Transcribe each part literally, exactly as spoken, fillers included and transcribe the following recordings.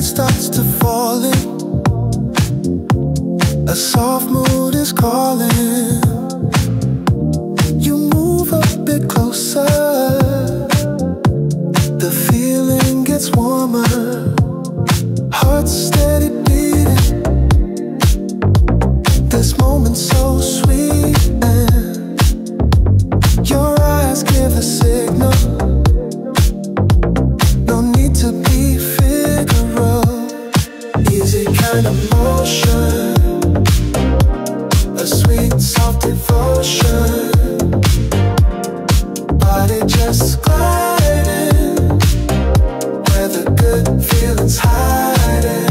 night starts to fall in, a soft mood is calling. You move a bit closer, the feeling gets warmer, heart steady beating. This moment so sweet, and your eyes give a signal. No need to be figural, easy kind of motion, a sweet soft devotion, body just gliding where the good feelings hiding.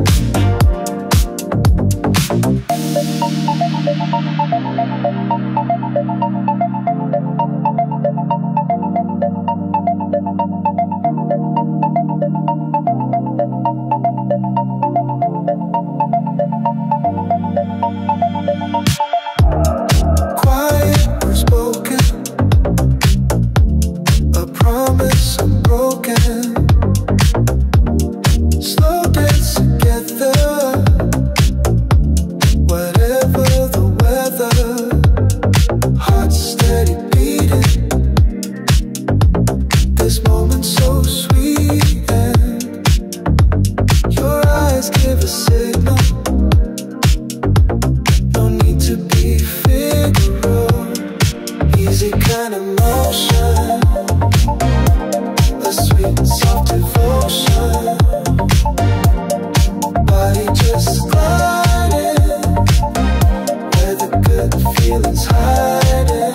Quiet or spoken, a promise unbroken. Slow dance together, whatever the weather, heart steady beating. This moment so sweet, and your eyes give a signal. No need to be figural, easy kind of motion, a sweet soft devotion, body just gliding where the good feelings hiding.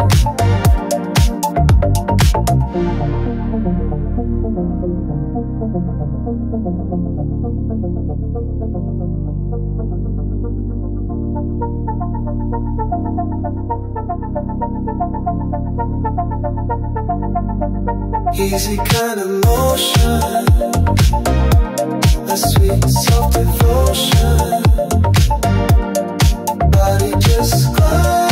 Easy kind of motion, a sweet soft devotion, body just glide.